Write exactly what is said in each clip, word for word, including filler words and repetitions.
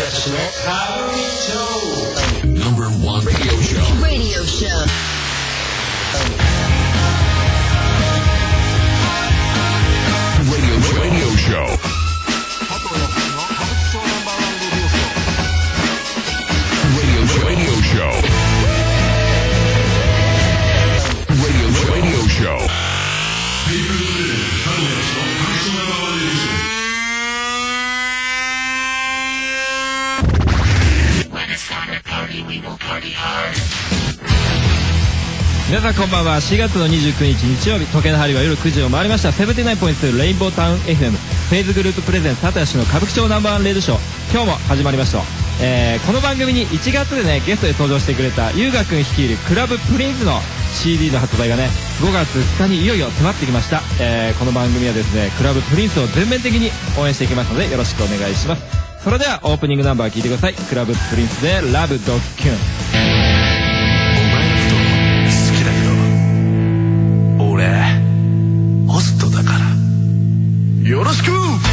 私の歌舞伎町 Number one radio show. Radio show. Radio show. Radio show. Radio show. Radio show. Radio radio show. When it's time to party, we will party hard. 皆さんこんばんは。しがつのにじゅうくにち日曜日、時計の針は夜くじを回りました。セブンティナインポイントレインボータウン エフエム フェイズグループプレゼンツたたしの歌舞伎町ナンバーワンレイドショー、今日も始まりました。えー、この番組にいちがつでねゲストで登場してくれた優雅くん率いるクラブプリンスの シーディー の発売がねごがつふつかにいよいよ迫ってきました。えー、この番組はですねクラブプリンスを全面的に応援していきますのでよろしくお願いします。それではオープニングナンバー聴いてください。クラブプリンスでラブドッキュン。 お前のこと好きだけど俺ホストだからよろしく。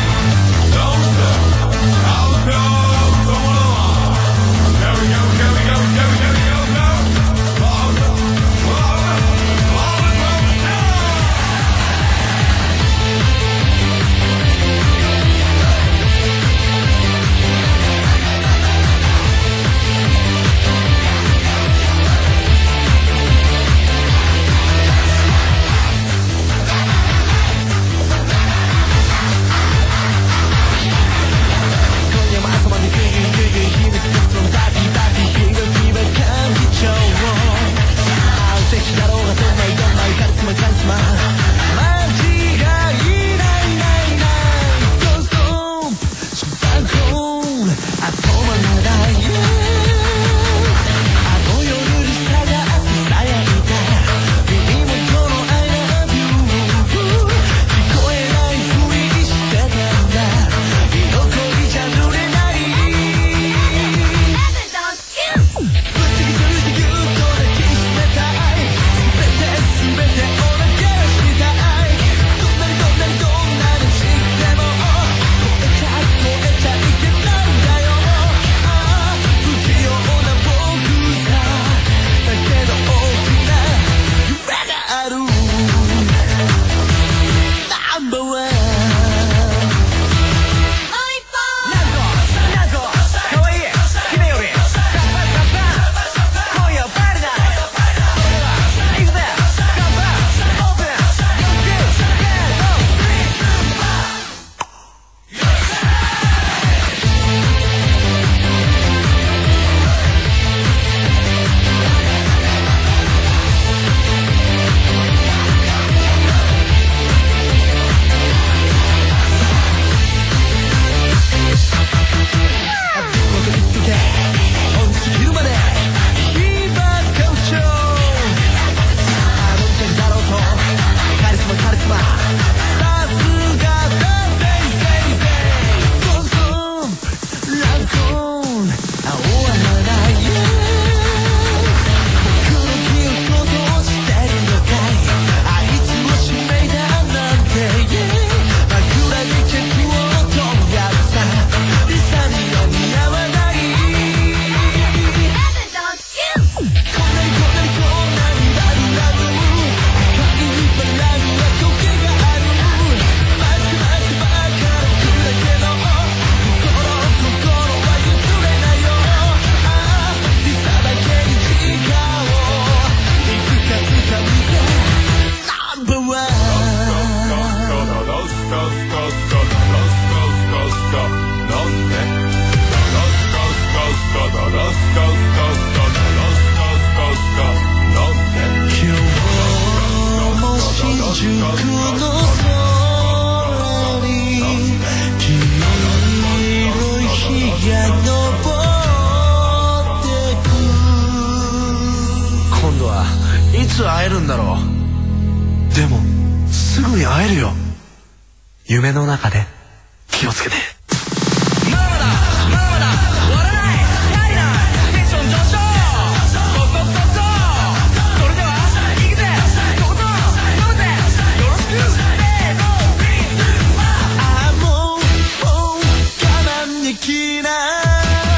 いつ会えるんだろう。でもすぐに会えるよ。夢の中で気をつけて。ママだママだ笑い足りないテンション上昇ゴゴゴゴそれでは行くぜとことん飲むぜよろしくせーのフリーズああもうもう我慢できない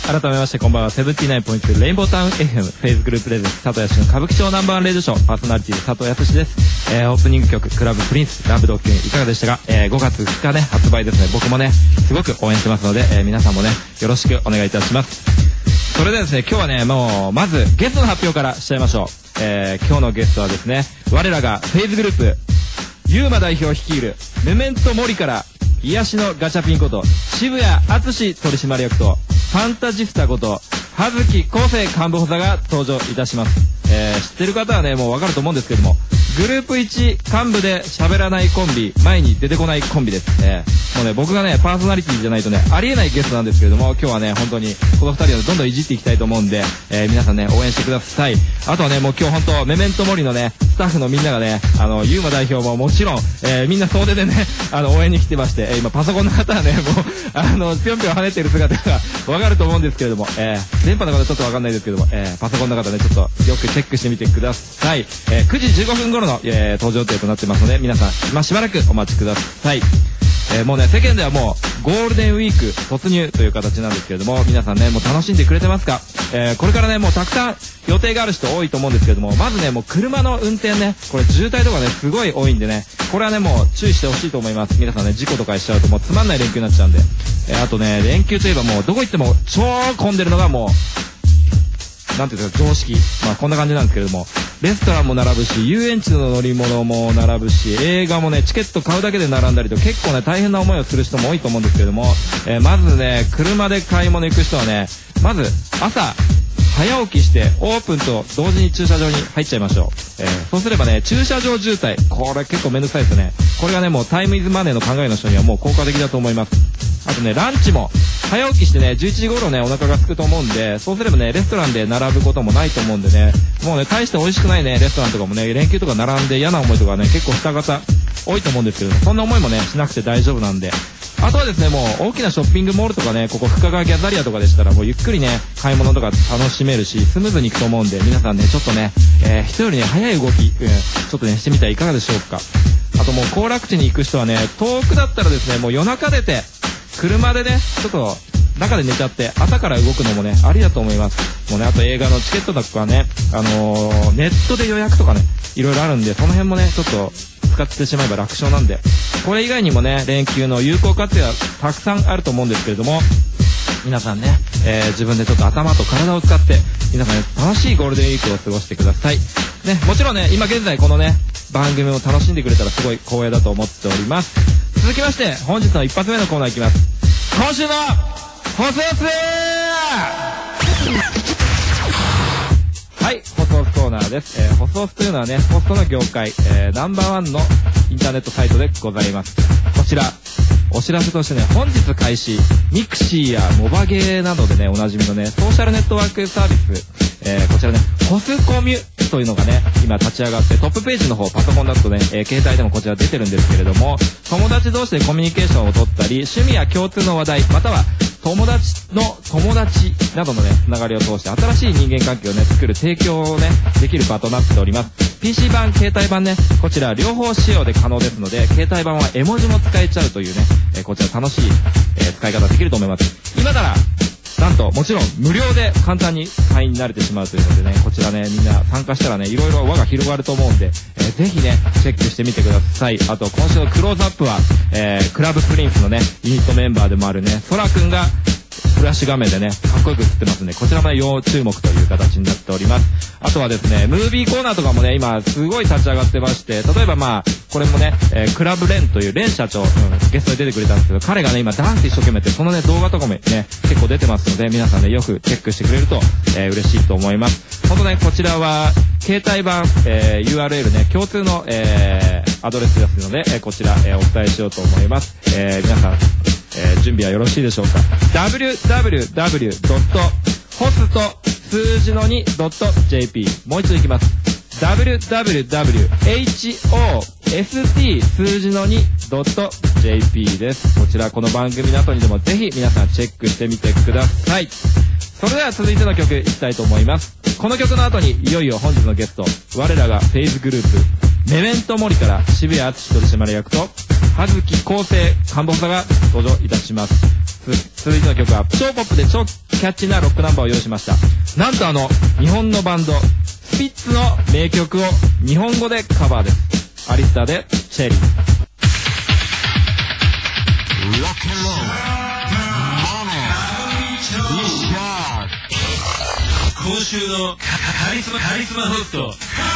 改めましてこんばんは。セブンティーナインポイントレインボータウン エフエム フェイズグループレゼンツ佐藤康の歌舞伎町ナンバーワンレイドショーパーソナリティの佐藤康です。えー、オープニング曲クラブプリンスラブドッキンいかがでしたか？えー、ごがつふつかね発売ですね。僕もねすごく応援してますので、えー、皆さんもねよろしくお願いいたします。それではですね、今日はねもうまずゲストの発表からしちゃいましょう。えー、今日のゲストはですね、我らがフェイズグループユーマ代表率いるメメントモリから癒しのガチャピンこと渋谷敦取締役とファンタジスタこと葉月昴生幹部補佐が登場いたします。えー、知ってる方はねもうわかると思うんですけども、グループいち幹部で喋らないコンビ、前に出てこないコンビです。えー、もうね僕がねパーソナリティじゃないとねありえないゲストなんですけれども、今日はね本当にこのふたりをどんどんいじっていきたいと思うんで、えー、皆さんね応援してください。あとはねもう今日本当メメントモリのねスタッフのみんながねあのユーマ代表ももちろん、えー、みんな総出でねあの応援に来てまして、えー、今パソコンの方はねもうあのぴょんぴょん跳ねてる姿がわかると思うんですけれども、えー、電波の方ちょっとわかんないですけども、えー、パソコンの方ねちょっとよくチェックしてみてください。えー、くじじゅうごふん頃の、えー、登場予定となってますので皆さん今しばらくお待ちください。えー、もうね世間ではもうゴールデンウィーク突入という形なんですけれども、皆さんねもう楽しんでくれてますか？えー、これからねもうたくさん予定がある人多いと思うんですけれども、まずねもう車の運転ねこれ渋滞とかねすごい多いんでね、これはねもう注意してほしいと思います。皆さんね事故とかしちゃうともうつまんない連休になっちゃうんで、えー、あとね連休といえばもうどこ行っても超混んでるのがもうなんていうか常識、まあこんな感じなんですけれども、レストランも並ぶし遊園地の乗り物も並ぶし映画もねチケット買うだけで並んだりと結構ね大変な思いをする人も多いと思うんですけれども、えー、まずね車で買い物行く人はねまず朝早起きしてオープンと同時に駐車場に入っちゃいましょう。えー、そうすればね駐車場渋滞これ結構めんどくさいですよね。これがねもうタイムイズマネーの考えの人にはもう効果的だと思います。あとねランチも早起きしてねじゅういちじ頃ねお腹が空くと思うんで、そうすればねレストランで並ぶこともないと思うんでね、もうね大して美味しくないねレストランとかもね連休とか並んで嫌な思いとかね結構した方多いと思うんですけども、そんな思いもねしなくて大丈夫なんで、あとはですねもう大きなショッピングモールとかねここ深川ギャザリアとかでしたらもうゆっくりね買い物とか楽しめるしスムーズにいくと思うんで、皆さんねちょっとね、えー、人よりね早い動き、うん、ちょっとねしてみてはいかがでしょうか。あともう行楽地に行く人はね遠くだったらですねもう夜中出て車でねちょっと中で寝ちゃって朝から動くのもねありだと思います。もうねあと映画のチケットとかねあのー、ネットで予約とかねいろいろあるんで、その辺もねちょっと使ってしまえば楽勝なんで、これ以外にもね連休の有効活用はたくさんあると思うんですけれども、皆さんね、えー、自分でちょっと頭と体を使って皆さんね楽しいゴールデンウィークを過ごしてくださいね。もちろんね今現在このね番組を楽しんでくれたらすごい光栄だと思っております。続きまして本日の一発目のコーナーいきます。今週のホスホスはい、ホスホスコーナーです。えー、ホスホスというのはねホストの業界、えー、ナンバーワンのインターネットサイトでございます。こちらお知らせとしてね本日開始ミクシーやモバゲーなどでねおなじみのねソーシャルネットワークサービス、えー、こちらねホスコミュというのがね今立ち上がってトップページの方パソコンだとね、えー、携帯でもこちら出てるんですけれども、友達同士でコミュニケーションを取ったり趣味や共通の話題または友達の友達などのねつながりを通して新しい人間関係をね作る提供をねできる場となっております。 ピーシー 版携帯版ねこちら両方使用で可能ですので、携帯版は絵文字も使えちゃうというね、えー、こちら楽しい、えー、使い方できると思います。今ならなんともちろん無料で簡単に会員になれてしまうというのでね、こちらねみんな参加したらねいろいろ輪が広がると思うんで、えー、ぜひねチェックしてみてください。あと今週のクローズアップは、えー、クラブプリンスのねユニットメンバーでもあるねソラくんがフラッシュ画面でねかっこよく映ってますんで、こちらも要注目という形になっております。あとはですねムービーコーナーとかもね今すごい立ち上がってまして、例えばまあこれもね、えー、クラブレンというレン社長、うん、ゲストで出てくれたんですけど、彼がね今ダンス一生懸命ってそのね動画とかもね結構出てますので、皆さんねよくチェックしてくれると、えー、嬉しいと思います。本当ねこちらは携帯版、えー、ユーアールエル ね共通の、えー、アドレスですので、えー、こちら、えー、お伝えしようと思います。えー、皆さんえー、準備はよろしいでしょうか。 ダブリューダブリューダブリュー ホスト数字の に ドット ジェーピー もう一度いきます。 ダブリューダブリューダブリュー ホスト 数字の に ドット ジェーピー です。こちらこの番組の後にでもぜひ皆さんチェックしてみてください。それでは続いての曲いきたいと思います。この曲の後にいよいよ本日のゲスト我らがフェイズグループメメントモリから渋谷敦取締役と葉月昴生幹部補佐が登場いたします。 続いての曲は超ポップで超キャッチーなロックナンバーを用意しました。なんとあの日本のバンドスピッツの名曲を日本語でカバーです。アリスターでチェリー。 今週のカリスマカリスマホスト。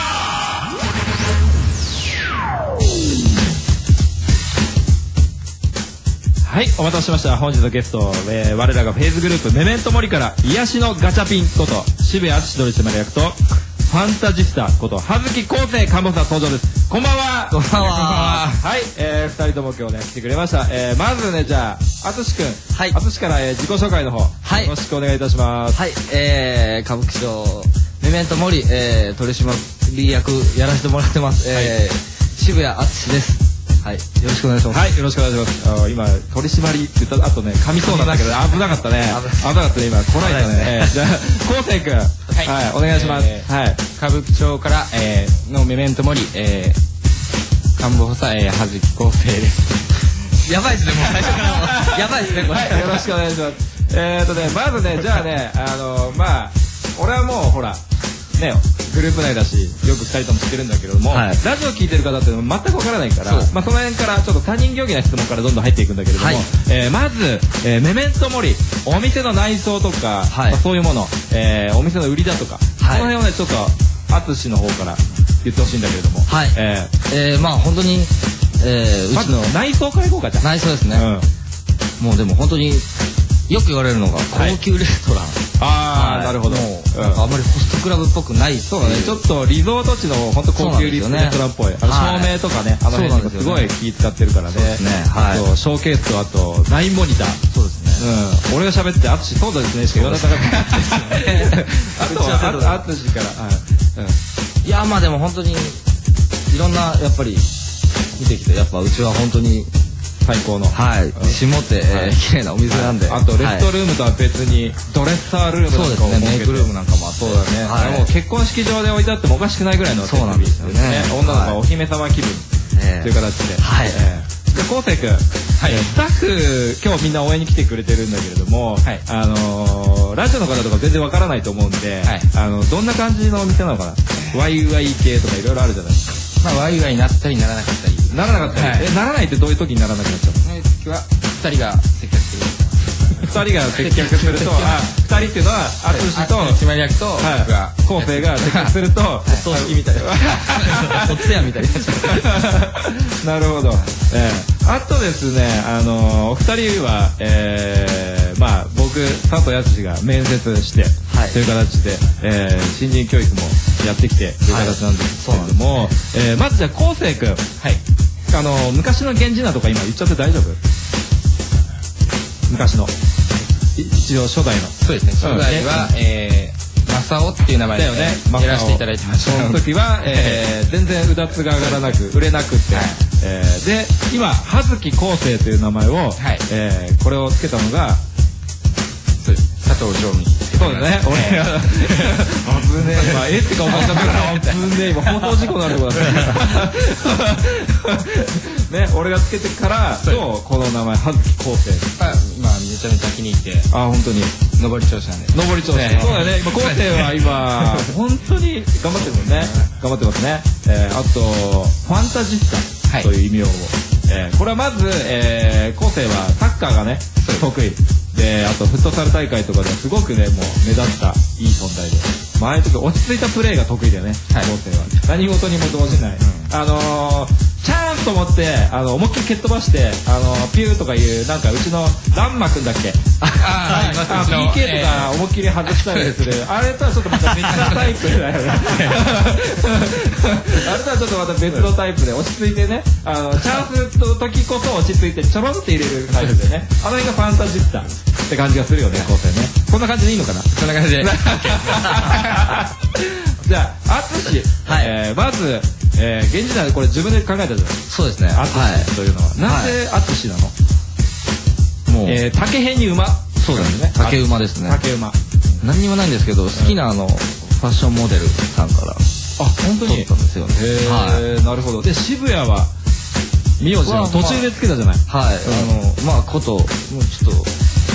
はい、お待たせしました。本日のゲスト、えー、我らがフェーズグループメメントモリから癒しのガチャピンこと渋谷敦取締役とファンタジスタこと葉月昴生看護師さん登場です。こんばんは。 こんばんは。 はい、えー、ふたりとも今日ね来てくれました。えー、まずねじゃあ敦くん、 はい、 敦から、えー、自己紹介の方、はい、よろしくお願いいたします。 はい、えー、歌舞伎町メメントモリ、えー、取締役やらせてもらってます。はい、えー、渋谷敦です。はい、よろしくお願いします。 はい、よろしくお願いします。あ今取締りって言った後ね噛みそうなんだけど危なかったね。危なかったね今こないだね。じゃあ昴生くん、はい、お願いします。はい、 歌舞伎町からのメメントモリ官房補佐葉月昴生です。 やばいですねもう最初からやばいですねこれ。 はい、よろしくお願いします。えーとねまずねじゃあねあのまあ俺はもうほらねグループ内だしよくふたりとも知ってるんだけれども、はい、ラジオ聞いてる方っていうのは全くわからないから、まあ、その辺からちょっと他人行儀な質問からどんどん入っていくんだけれども、はい、えー、まず、えー、メメントモリお店の内装とか、はい、まあ、そういうもの、えー、お店の売りだとか、はい、その辺をねちょっと淳の方から言ってほしいんだけれども、 はい、えー、えー、まあ本当に、えー、うちの内装からいこうか。じゃあ内装ですね、うん、もうでも本当によく言われるのが高級レストラン、 はい、ああ、はい、なるほど。もうなんかあんまりホストクラブっぽくない。 そうだね、ちょっとリゾート地の本当高級レストランっぽい、あの照明とかね、あの辺にもすごい気使ってるからね。そうですね、はい、あとショーケースとあとナインモニター。そうですね、うん、俺が喋って淳そうですねしか言わなかったあとは淳から、 いやまあでも本当にいろんなやっぱり見てきてやっぱうちは本当に最高の、 はい、自信持って綺麗なお店なんで、 あとレストルームとは別にドレッサールームなんかもメイクルームなんかもあって、そうだね、もう結婚式場で置いてあってもおかしくないぐらいの設備ですよね。女の子はお姫様気分という形で、はい。で昴生君、スタッフ今日みんな応援に来てくれてるんだけれども、あのラジオの方とか全然わからないと思うんで、あのどんな感じのお店なのかな。ワイワイ系とかいろいろあるじゃないですか。 まあワイワイになったりならなかったり。 ならなかったり、はい、えならないってどういう時にならなくなっちゃうの？ そういう時はふたりが接客する。 ふたりが接客すると、あ、ふたりっていうのは淳と取締役と僕が昴生が接客するとお葬式みたいな。 お通夜みたいな。なるほど。えー、あとですね、あのー、お二人は、えー、まあ僕佐藤康が面接して、はい、という形で、えー、新人教育もやってきてという形なんですけれども、はい、えー、まずじゃあ昴生君、はい、あのー、昔の源氏名とか今言っちゃって大丈夫？昔の一応初代の。 そうですね、初代は、うん、えー、正雄っていう名前でやらせていただいてました。 その時は、えー、全然うだつが上がらなく売れなくって、はい、えー、で今葉月昴生という名前を、はい、えー、これをつけたのがそうです佐藤常務に。 そうだね、俺が危ねえ今えって顔がしたから危ねえ今放送事故になるとこだったね。俺がつけてからとこの名前葉月昴生、 今めちゃめちゃ気に入って。 あ、本当に上り調子なんで。 上り調子、ね、そうだね。今昴生は今本当に頑張ってるもんね。頑張ってますね。えー、あとファンタジスタという異名を、えー、これはまず、えー、昴生はサッカーがね得意で、あとフットサル大会とかですごくねもう目立ったいい存在で、まあああいう時落ち着いたプレーが得意だよね、昴生は。何事にも動じない、うん、あのーチャーンと思ってあの思いっきり蹴っ飛ばしてあのピューとかいうなんかうちのランマくんだっけ、ああ ピーケー とか思いっきり外したりする、あれとはちょっとまた別のタイプだよね。あれとはちょっとまた別のタイプで落ち着いてね、あのチャンスの時こそ落ち着いてちょろんって入れるタイプでね、あの辺がファンタジスタって感じがするよね、昴生ね。こんな感じでいいのかな。 そんな感じで。 じゃあ淳、はい、えー、まず、えー、源氏名でこれ自分で考えたじゃない。 そうですね。 淳というのは、なぜ淳なの？もう、えー、竹編に馬。 そうですね。竹馬ですね。 竹馬。 何にもないんですけど、好きなあのファッションモデルさんから。あ、 本当に。 取ったんですよね。 へえ、なるほど。で渋谷は名字の途中でつけたじゃない。 はい。あのまあこともうちょっと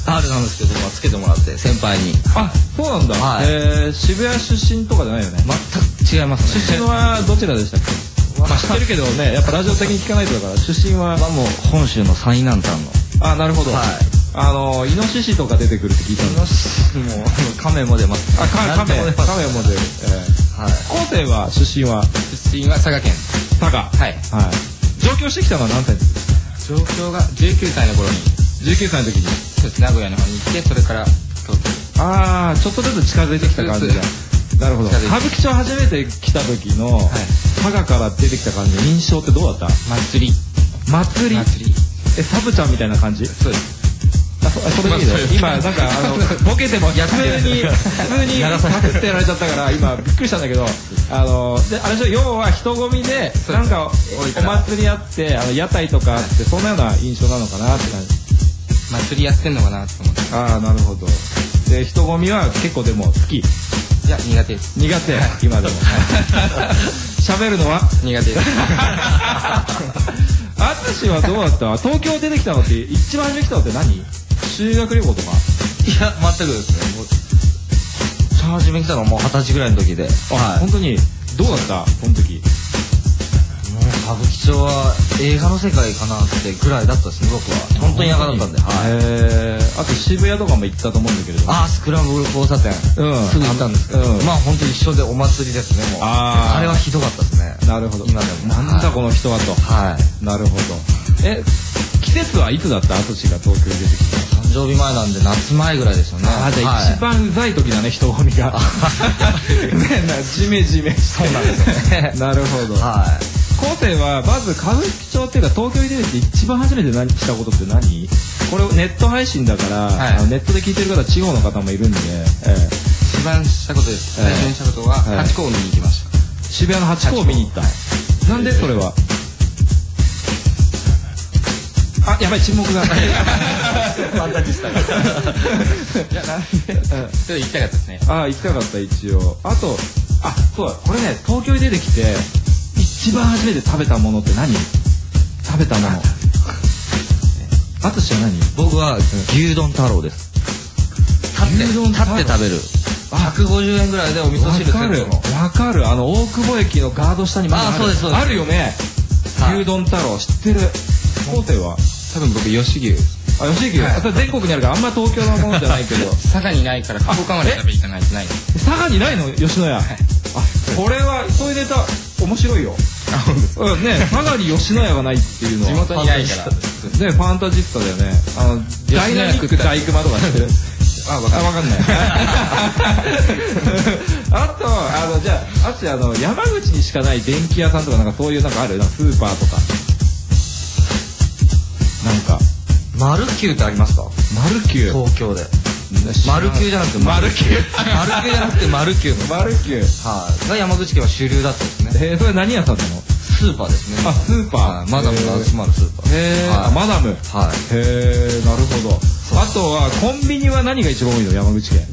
スタールなんですけど、まあ、つけてもらって先輩に。 あ、そうなんだ。 はいえー、渋谷出身とかじゃないよね。 全く違いますね。 出身はどちらでしたっけ？まあ知ってるけどね、やっぱラジオ的に聞かないとだから、出身は。 はもう本州の最南端の。 あ、なるほど。 はい。 あの、イノシシとか出てくるって聞いたんですもうカメも出ます。 あ、カメ、カメ、カメも出る。えー、 はい。 後世は出身は出身は佐賀県。 佐賀。 はい。 はい。上京してきたのは何歳ですか？ 上京がじゅうきゅうさいの頃に、 じゅうきゅうさいの時に。 そうです名古屋の方に行って、それから東京。 ああ、ちょっとずつ近づいてきた感じだ。なるほど。 近づいて歌舞伎町初めて来た時の、佐賀から出てきた感じの印象ってどうだった？ 祭り。 祭り。 祭り。 え、サブちゃんみたいな感じ？ そうです。 あ、そそれいいね。今なんかあのボケても普通に普通にパクってやられちゃったから今びっくりしたんだけど、あのであれでしょ、要は人混みでなんかお祭りあってあの屋台とかあってそんなような印象なのかなって感じ。 祭りやってんのかなと思って。 ああ、なるほど。で人混みは結構でも好き？ いや苦手です。 苦手。今でも。喋るのは苦手です。 あつしはどうだった？東京出てきたのって一番初め来たのって何？修学旅行とか？ いや、全くですね。もう一番初めに来たのはもう二十歳ぐらいの時で。 あ、本当にどうだったその時？ もう歌舞伎町は映画の世界かなってぐらいだったですね、僕は。本当に田舎だったんで。はい。 へー、あと渋谷とかも行ったと思うんだけれども。 ああ、スクランブル交差点。 うんすぐ行ったんですけど。 うんまあ本当に一緒でお祭りですね、もう。 あーあれはひどかったですね。 なるほど。 今でも。 なんだこの人はと。 はい。 なるほど。え、季節はいつだった？あつしが東京に出てきた。 誕生日前なんで夏前ぐらいですよね。 あ、じゃあ一番うざい時だね、人混みが。ね、なジメジメして。 そうなんですよね。 なるほど。 はい。 後世はまず歌舞伎町っていうか東京に出てきて一番初めて何したことって何？これネット配信だから、 はいあのネットで聞いてる方地方の方もいるんで、ええ、 一番したことです。 ええ最初にしたことはええハチ公を見に行きました。 渋谷のハチ公を見に行った。なんでそれは？あ、やばい沈黙が。ファンタジスタが。いや、なんで？ それ行きたかったですね。 あ、行きたかった一応。あと、あ、そうだ、これね、東京に出てきて一番初めて食べたものって何？食べたもの。あとしは何？ 僕は牛丼太郎です。立って、立って食べる。ひゃくごじゅうえんぐらいでお味噌汁セわかるットの。 わかる。あの大久保駅のガード下にまだある。 あそうですそうですあるよね。 はい牛丼太郎知ってる。後世は？ 多分僕吉牛です。 あ、吉牛。 はいあ、それ全国にあるからあんま東京のものじゃないけど。 佐賀にないから福岡まで食べに行かないとない。 佐賀にないの吉野家。あ、これはそういうネタ面白いよ。うんね、佐賀に吉野家がないっていうのは地元にないから。 ね、ファンタジスタだよね。あのダイナミック大熊とか知ってる？ あ、わかあ、わかんない。あと、あの、じゃあ、あっち、あの、山口にしかない電気屋さんとか、なんかそういう、なんかある？なんかスーパーとか。なんか、 マルキューってありますか？ マルキュー。 東京で。マルキューじゃなくてマルキュー。 マルキューじゃなくてマルキューの。 マルキュー。 はい。が山口県は主流だったんですね。 えー、それ何屋さんなの？ スーパーですね。 あ、スーパー。 はいマダムが集まるスーパー。 へー、 はいあ、マダム。 はい。 へー、なるほど。あとは、コンビニは何が一番多いの？山口県。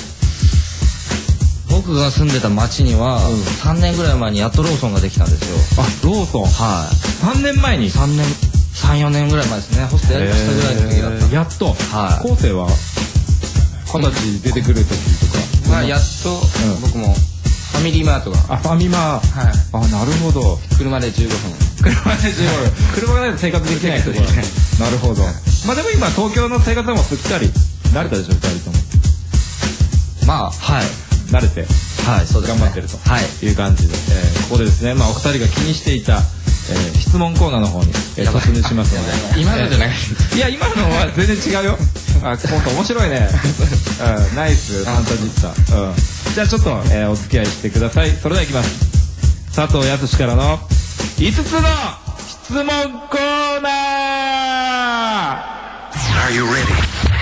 僕が住んでた町には、さんねんぐらい前にやっとローソンができたんですよ。 あ、ローソン。 はい。 さんねんまえに。 さんねん、さん、よねんぐらい前ですね。ホストやりましたぐらいの時だった。 やっと。 はい後世は二十歳出てくる時とか。 まあやっとうん僕もファミリーマートがあ、ファミマ。 はいあ、なるほど。 車でじゅうごふん。 車でじゅうごふん。車がないと生活できないところ。なるほど。まあでも今東京の生活はもうすっかり慣れたでしょ、二人とも。 まあ、はい。 慣れて。 はい、そうですね。 頑張ってるとはい。 いう感じで、えーここでですね、まあお二人が気にしていた、えー質問コーナーの方に、えー突入しますので。 今のじゃない。 えーいや、今のは全然違うよ。あ、本当面白いね。うん、ナイス、ファンタジスタ。うん。じゃあちょっと、えーお付き合いしてください。それではいきます。佐藤康からのいつつの質問コーナー。 Are you ready?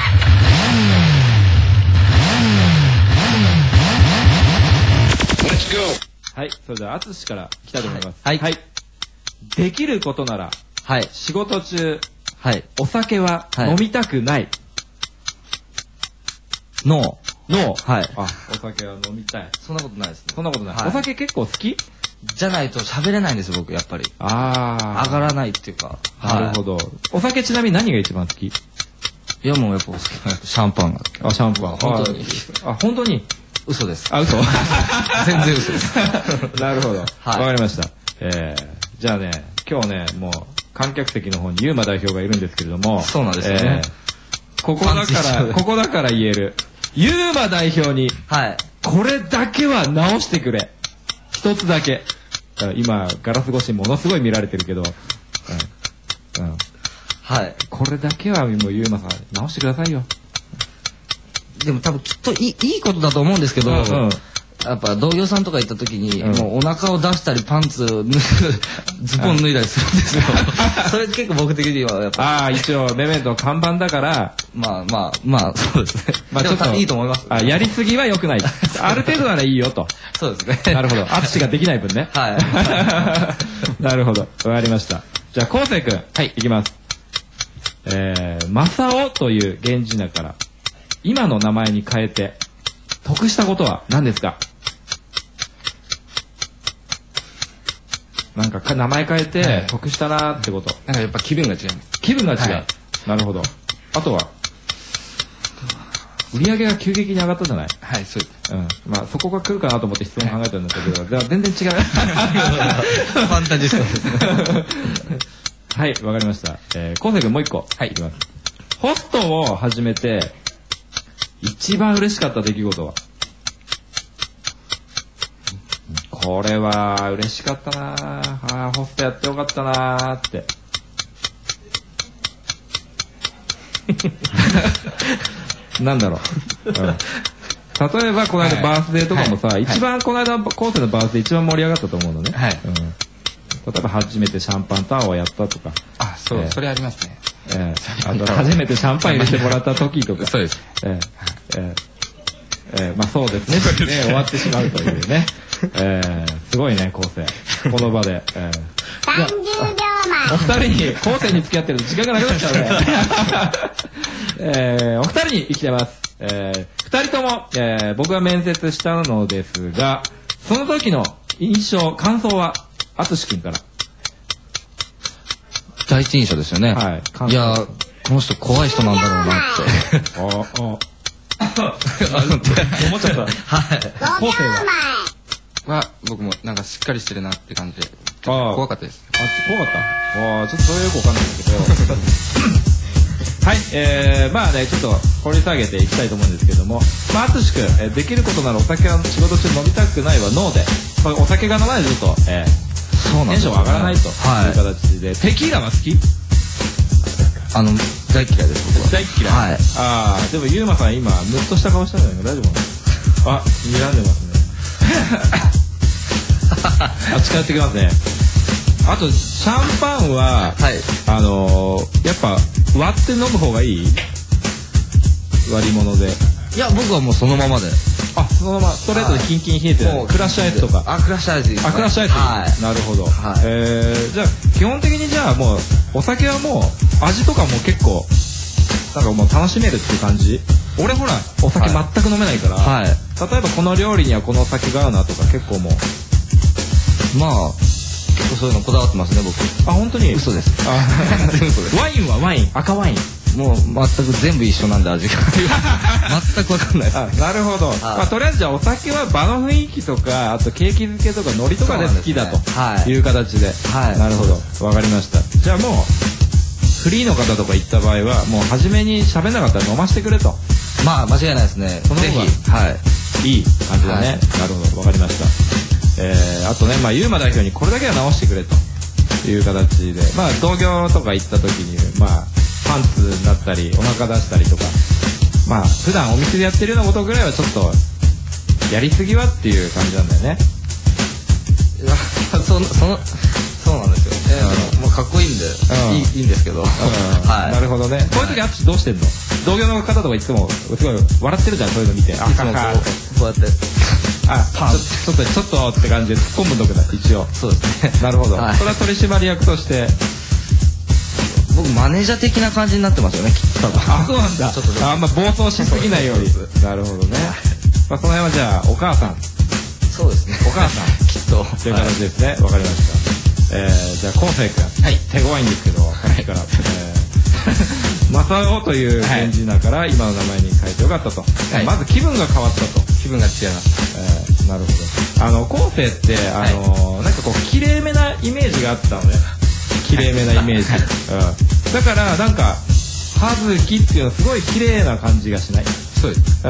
はい、それでは淳から来たいと思います。 はいはい。できることなら、 はい。 仕事中、 はい。 お酒ははい飲みたくない。 ノー。 ノー。 はい。 あ、お酒は飲みたい。 そんなことないですね。 そんなことない。 はいお酒結構好き？ じゃないと喋れないんです僕、やっぱり。 あ上がらないっていうか。 なるほど。お酒ちなみに何が一番好き？ いいやもうやっぱシャンパンがあ、シャンパン。 本当に。 あ、本当に嘘です。 あ、嘘全然嘘です。 なるほど。わはいかりました。えー、じゃあね、今日ね、もう、観客席の方にユーマ代表がいるんですけれども。 そうなんですよね。 えー、ここだから、ここだから言える。ユーマ代表に、 はい。 これだけは直してくれ。一つだけ。今、ガラス越しにものすごい見られてるけど、うん。うん。 はい。 これだけはもうユーマさん、直してくださいよ。 でも多分きっといい、いいことだと思うんですけど、 うんうんやっぱ同業さんとか行った時に、 うんもうお腹を出したりパンツを脱ぐズボン脱いだりするんですよ。それ結構僕的にはやっぱああ、一応、メメントの看板だから、 まあまあまあそうですね。 まあちょっとでもいいと思います。 あ、やりすぎは良くない。ある程度ならいいよと。 そうですね。 なるほど。アツシができない分ね。 はなるほど。わかりました。じゃあ、昴生君。はい。いきます。えー、マサオという源氏名から、今の名前に変えて、得したことは何ですか？なんかか名前変えて得したなーってこと。 なんかやっぱ気分が違います。 気分が違う。 はいなるほど。あとは、売り上げが急激に上がったじゃない？ はい、そうです。 うん。まあ、そこが来るかなと思って質問考えたんだけど、では全然違う。 い。ファンタジストですね。 はい、わかりました。えー、昴生君もう一個。はい、いきます。ホストを始めて、一番嬉しかった出来事は？これは嬉しかったなぁ。あーホストやってよかったなーって。なんだろう。うん、例えば、この間バースデーとかもさ、 はい一番この間、昴生のバースデー一番盛り上がったと思うのね。 はいうん、例えば、初めてシャンパンタワーをやったとか。 あ、そう、 えーそれありますね。 えー、あと初めてシャンパン入れてもらった時とか。 そうです。 えーえーえーまあそうですね。ね終わってしまうというね。えー、すごいね、昴生。この場で。えー、 さんじゅうびょうまお二人に、昴生に付き合ってると時間がなくなっちゃうね。えー、お二人に生きてます。えー、二人とも、えー、僕が面接したのですが、その時の印象、感想は、淳君から。 第一印象ですよね。 はいいやーこの人怖い人なんだろうなって。 あ、あ、思っちゃった。 はい。 昴生は。 は、僕もなんかしっかりしてるなって感じで、 あー怖かったです。 あ、怖かったああ、ちょっとそれよくわかんないんだけど。はい、えー、まあね、ちょっと掘り下げていきたいと思うんですけども、まあ、あつしくん、えー、できることならお酒は仕事中飲みたくないはノーで、まあお酒が飲まないとちょっと、えー、 そうなんですよねテンション上がらないというはい形で、テキーラは好き？ あの大嫌いです僕は。 大嫌い。 はい。 ああ、でもゆうまさん今、ムッとした顔したんじゃないか大丈夫かなあ、睨んでますね。あ、近寄ってきますね。あと、シャンパンは、 はい。 あのー、やっぱ割って飲む方がいい？割り物で。 いや僕はもうそのままで。 あ、そのままストレートでキンキン冷えてる。 もうクラッシュアイスとか。 あクラッシュアイスですね。 あ、クラッシュアイス。 はい。 なるほど。 はいえー、じゃあ基本的にじゃあもうお酒はもう味とかも結構なんかもう楽しめるっていう感じ？俺ほらお酒全く飲めないから。 はい。 例えばこの料理にはこのお酒が合うなとか結構もう。 まあ結構そういうのこだわってますね僕。 あ、本当に？ 嘘です。 あ全部嘘です。 ワインはワイン、赤ワイン。 もう全く全部一緒なんで味が全く分かんないです。 あ、なるほど。まあとりあえずじゃあお酒は場の雰囲気とかあとケーキ漬けとか海苔とかで好きだとそうなんですねはいいう形で。 はいなるほど。わかりました。じゃあもうフリーの方とか行った場合はもう初めに喋んなかったら飲ましてくれと。 まあ間違いないですね。 その方がぜひはいいい感じだね。 はいなるほど。わかりました。えー、あとね、まあユーマ代表にこれだけは直してくれという形で、まあ同業とか行った時にまあパンツだったりお腹出したりとか、まあ普段お店でやってるようなことぐらいはちょっとやりすぎはっていう感じなんだよね。 いやそのそのそうなんですよ。えー、もうかっこいいんで、 うんいいいいんですけど。はい。 なるほどね。こういう時アツシどうしてんの？同業の方とかいつもすごい笑ってるじゃん、そういうの見て。あいつもこははうこうやってあ、 パンちょちょっとちょっとって感じで突っ込むんだけど一応。 そうですね。 なるほど。 はいそれは取締役として。 僕マネージャー的な感じになってますよねきっと。 あ、そうなんだ。 ちょっとあんま暴走しすぎないように。なるほどね。まあその辺はじゃあお母さんそうですね。 お母さんきっと。 という形ですね。わかりました。えー、じゃあ昴生君。はい。手強いんですけど、さっきから。えーマサオという源氏名から今の名前に変えてよかったと、 はいまず気分が変わったと、 気分が違います。 えーなるほど。あの後世ってあのーなんかこう綺麗めなイメージがあったのね。綺麗めなイメージ、うん、だからなんか葉月っていうのはすごい綺麗な感じがしない。 そうです。 うん、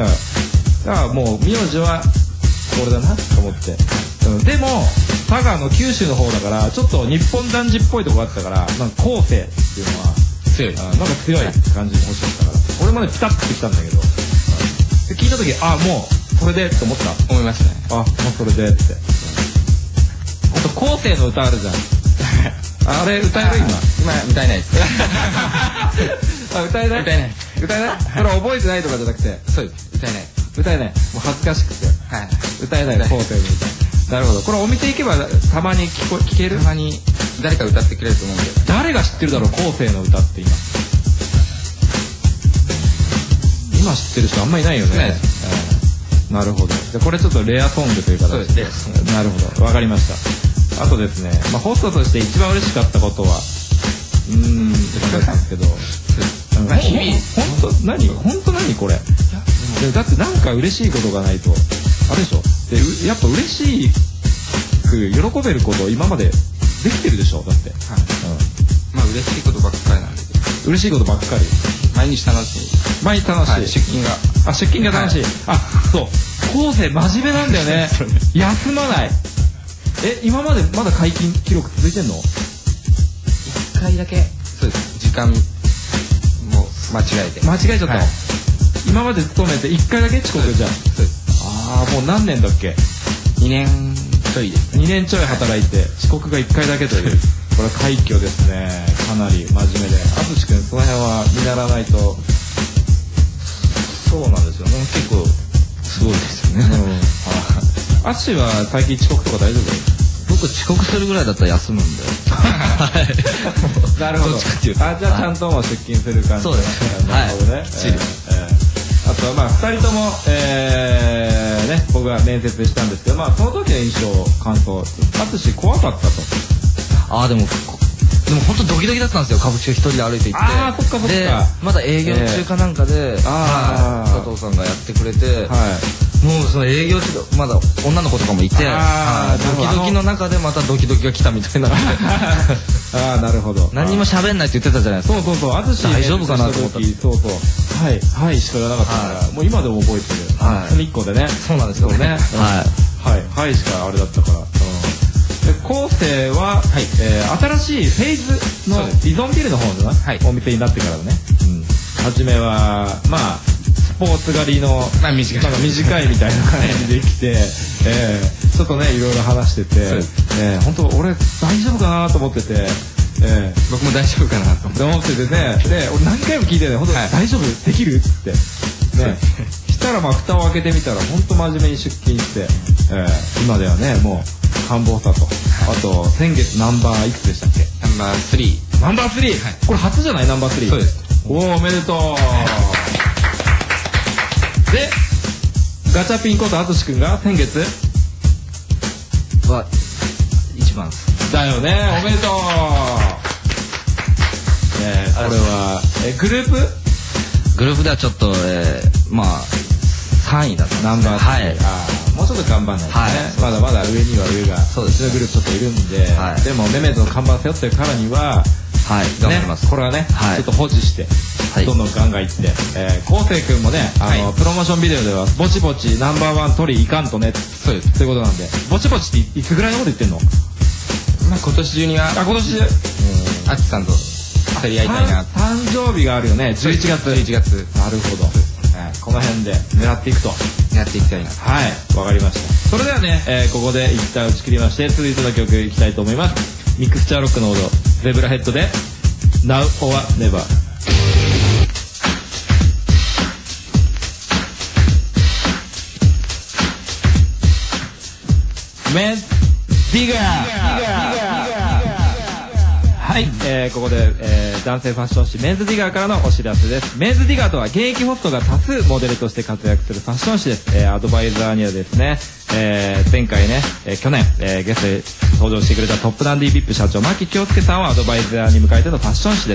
だからもう名字はこれだなと思って、うん、でも佐賀の九州の方だからちょっと日本男児っぽいとこがあったからなんか後世っていうのは強い。 あなんか強い感じに欲しかったから俺もねピタッときたんだけど、うん、で聞いた時あもうそれでって思った。 思いましたね。 あもうそれでって。あと後世の歌あるじゃんあれ歌える今。 今歌えないです。 あ歌えない歌えない歌えないそれ覚えてないとかじゃなくてそうです。歌えない。 歌えない。もう恥ずかしくてはい。 歌えない後世の歌。なるほど。これお店行けばたまに聞こ聞ける。 たまに誰か歌ってくれると思うんで。 誰が知ってるだろう後世の歌って今。今知ってる人あんまりいないよね。 ないです。 なるほど。じゃこれちょっとレアソングという形で。 そうです。 なるほど。わかりました。あとですね、まあ、ホストとして一番嬉しかったことはうーんって感じだったんですけどまあ日々 ほんと何ほんと何これ。でだってなんか嬉しいことがないとあれでしょ。でうやっぱ嬉しく喜べること今までできてるでしょだって、 はい。まあ嬉しいことばっかりなんで。 うん、嬉しいことばっかり毎日楽しい。 毎日楽しい、 はい、出勤が。 あ出勤が楽しい、はい、あそう後世真面目なんだよね休まない。え今までまだ解禁記録続いてんの。 一回だけそうです時間も間違えて間違えちゃったの、はい、今まで勤めていっかいだけ遅刻じゃん。 そうです。 ああもう何年だっけ。 にねんちょいですね。 にねんちょい働いて遅刻がいっかいだけというこれ快挙ですね。かなり真面目で淳君その辺は見習わないと。 そうなんですよね結構すごいですよね、 うん、淳は最近遅刻とか大丈夫。 僕遅刻するぐらいだったら休むんでなるほど。 どっちかっていうとあじゃあちゃんとも出勤する感じ。 そうですね。 なるほどね。 きっちり。 あとはまあふたりともえーね僕が面接したんですけどまあその時の印象感想淳怖かったと。 ああでもでも本当ドキドキだったんですよ。歌舞伎町一人で歩いて行ってあーそっかそっかでまだ営業中かなんかで、えー、 あ佐藤さんがやってくれて、 はい、 もうその営業中まだ女の子とかもいてあードキドキの中でまたドキドキが来たみたいなああなるほど。 何にも喋んないって言ってたじゃないですか。 そうそうそう淳大丈夫かなと思ったそうそうはいはいしか言わなかったから、はい、もう今でも覚えてる。 はい隅っこでね。 そうなんですよね。はいはいはいしかあれだったから。で後世は、はいえー、新しいフェイズの依存ビルの方の、はい、お店になってからね、うん、初めはまあスポーツ狩りの、まあ、短いなんか短いみたいな感じで来て、えー、ちょっとねいろいろ話してて、えー、本当俺大丈夫かなと思ってて、えー、 僕も大丈夫かなと思っててねで俺何回も聞いてね本当、はい、大丈夫できるってねしたらまあ蓋を開けてみたら本当真面目に出勤して、えー、今ではねもう官房さと、あと先月ナンバーいくつでしたっけ。 ナンバースリー。 ナンバースリー、はい、これ初じゃないナンバースリー。 そうです。 おおおめでとうでガチャピンこと淳くんが先月は一番だよね。おめでとうえー、これはえグループグループではちょっと、えー、まあさんいだったナンバースリー、はい、あもうちょっと頑張んないとね、はい、まだまだ上には上がそうですねグループちょっといるんで、はい、でもメメとの看板背負ってるからにははい頑張ります、 ね、これはね、はい、ちょっと保持して、はい、どんどんガンガンいって、えー、昴生君もねあの、はい、プロモーションビデオではぼちぼちナンバーワン取りいかんとねそうですということなんでぼちぼちっていつぐらいのこと言ってんの。 まあ今年中にはあ今年中あつさんと競り合いたいな。 誕生日があるよねじゅういちがつ。 じゅういちがつなるほど、はい、この辺で狙っていくとやっていきたいな。 はいわかりました。それではね、えー、ここで一旦打ち切りまして続いての曲いきたいと思います。ミクスチャーロックの王道ゼブラヘッドで Now or Never。メンディガーはい、えー、ここで、えー、男性ファッション誌メンズディガーからのお知らせです。メンズディガーとは現役ホストが多数モデルとして活躍するファッション誌です。えー、アドバイザーにはですね、 えー前回ね、えー去年、えーゲストで登場してくれたトップダンディ ブイアイピー 社長牧京介さんをアドバイザーに迎えてのファッション誌です。